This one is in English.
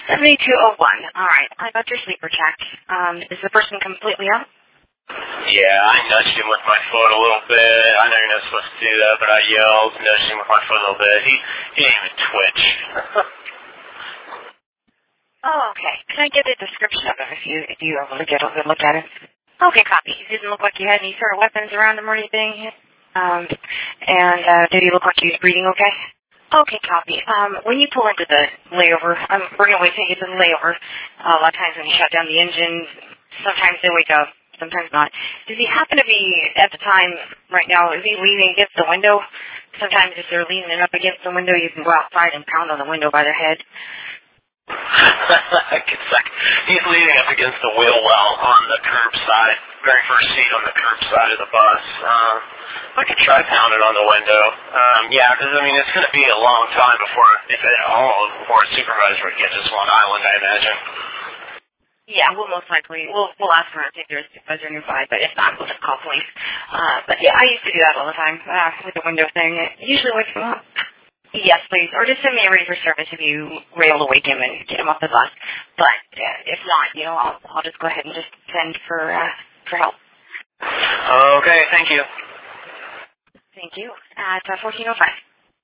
7201. All right. I got your sleeper checked. Is the person completely up? Yeah, I nudged him with my foot a little bit. I know you're not supposed to do that, but I yelled, nudged him with my foot a little bit. He didn't even twitch. Oh, okay. Can I get a description of him if you were able to get a good look at him? Okay, copy. He didn't look like he had any sort of weapons around him or anything. Did he look like he was breathing okay? Okay, copy. When you pull into the layover, we're going to wait till you get to the layover. A lot of times when you shut down the engine, sometimes they wake up, sometimes not. Does he happen to be, at the time, right now, is he leaning against the window? Sometimes if they're leaning up against the window, you can go outside and pound on the window by their head. He's leaning up against the wheel well on the curb side, very first seat on the curb side of the bus. I could try pounding on the window. Yeah, because, I mean, it's going to be a long time before, if at all, before a supervisor would get to Swan Island, I imagine. Yeah, we'll most likely, we'll ask around if there's a supervisor nearby, but if not, we'll just call police. But yeah, I used to do that all the time, with the window thing. It usually wakes them up. Yes, please. Or just send me a ready for service if you were able to wake him and get him off the bus. But if not, I'll just go ahead and just send for help. Okay, thank you. Thank you. At 14:05.